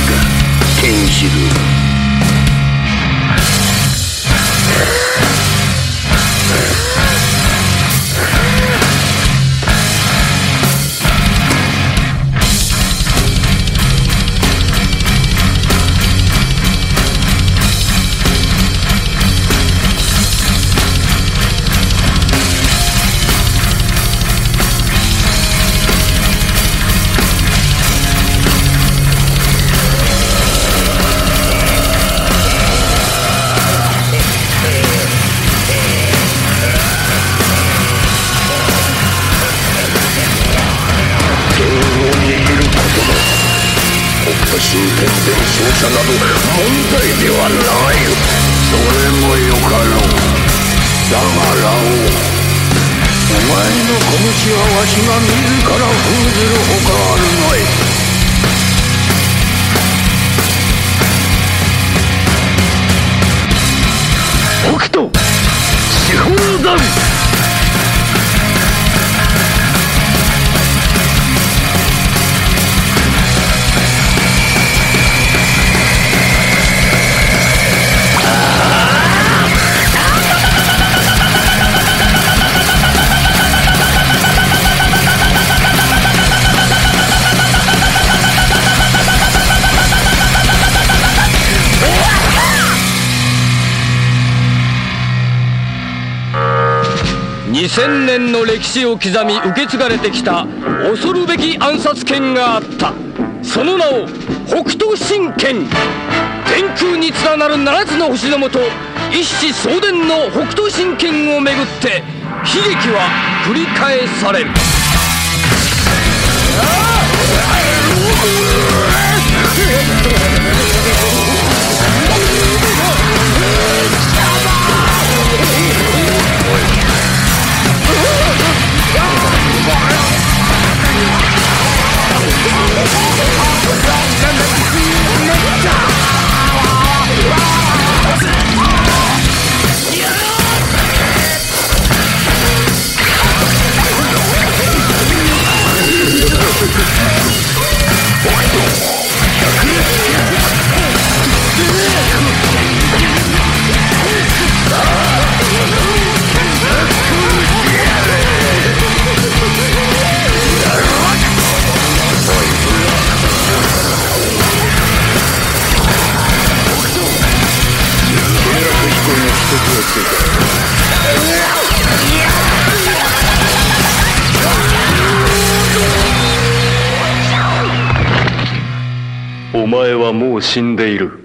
ケンシロウ。真剣伝承者など問題ではない。それもよかろう。だがラオウ、お前の拳はわしが自ら封ずるほかあるまい。北斗四方山。 2000年の歴史を刻み受け継がれてきた恐るべき暗殺剣があった。その名を北斗神拳。天空に連なる7つの星のもと、一子相伝の北斗神拳をめぐって悲劇は繰り返される。 お前はもう死んでいる。